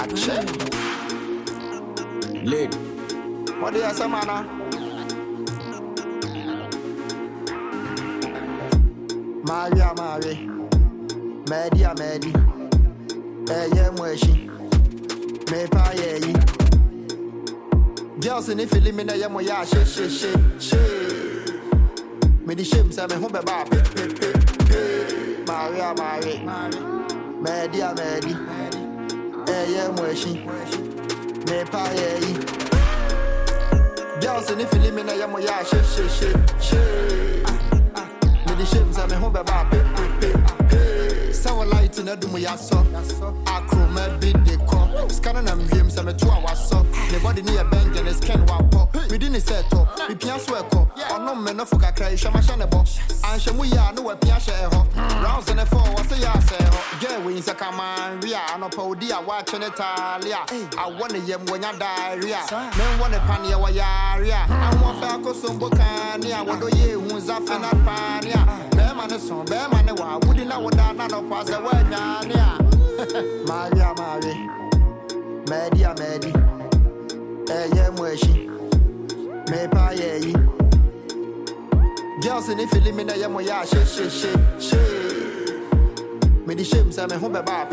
Action. Lid. What do you say, man? Maria, Media, yeah, mweshi. Me pa ye. Girls in the film in the yamoya, she. Me the shame, say me home ba. Maria, Media, yeah, mweshi. Me pa ye. Girls in the film in the yamoya, she. Me the shame, say me home ba. Sour light in a doom, yasso. Acro, me bid the call. Scanning and dreams, I'm a 2 hours so. The body near bang and it's can wap. We didn't set up. We pians work up. Or no men of a cry, Shamashanabo. And Shamuya, no a piasha. Rounds and a 4 was a yasa. Gay wings a command. We are no podia watching Italia. I want a yam when I diarrhea. Men want a pania wayaria. I want Falco some bocania. What do you who's up and up pania? Bearman is so bearman. Wouldn't know what that not pass away. Maria, Media, yeah, mweshi. Me pa ye. Girls in the film in the yamoya, she. Me the shame, say me home ba.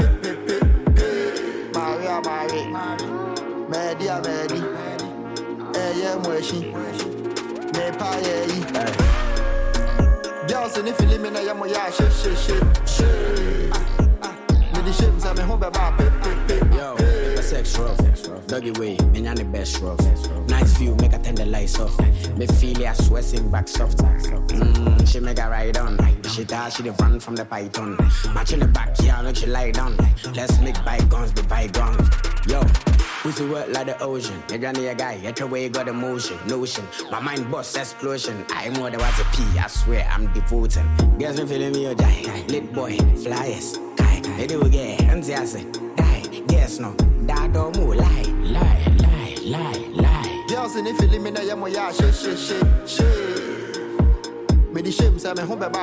Maria, Media, yeah, mweshi. Me pa ye. Girls in the film in the yamoya, she. Me the shame, say me home ba. Yo, sex rough. Doggy way, me and the best rough. Nice view, make a turn the lights off. Me feel ya sweating back soft. She make a ride on. She thought she run from the python. Match in the back, yeah, make she lie down. Let's make bygones be bygones. Yo, pussy work like the ocean. You gonna a guy, get away, got the notion. My mind bust explosion. I'm more than what a pee, I swear I'm devoted. Girls me feeling me, die. Lit boy, flyers. They do get, and say I say, die. Yes, no, that don't move, lie. Girls in the film in the yamoya, she. Me the shame, say me home ba.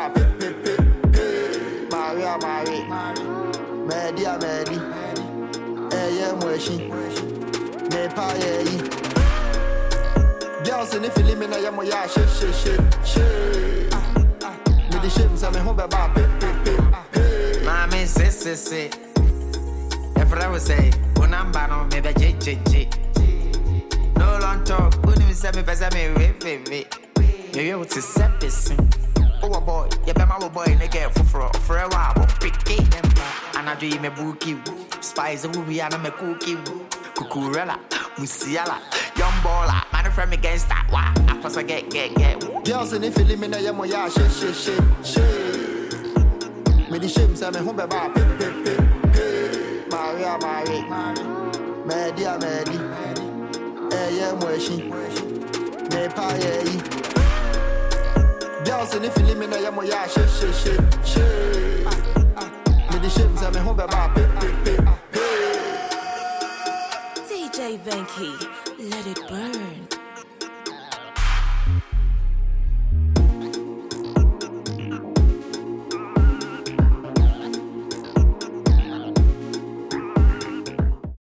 Maria, Media, yeah, mweshi. Me pa ye. Girls in the film in the yamoya, she. Me the shame, say me home ba. Mommy, say. If I would say, when I'm bad on me, the no long talk, when you say me, you're able to set this. Oh, boy, you be my boy, nigga, for a while, pick it. And I dream a bookie, spice of movie, and I'm a cookie, Cucurella, Musiala, young baller, man from against that. Why? I pass a get. Girls in the film in the yamoya, she. Me the shame, say me home ba. Maria, Media, yeah, mweshi. Me pa ye. Girls in the film in the yamoya, she. Me the shame, say me home ba. DJ Venky, let it burn.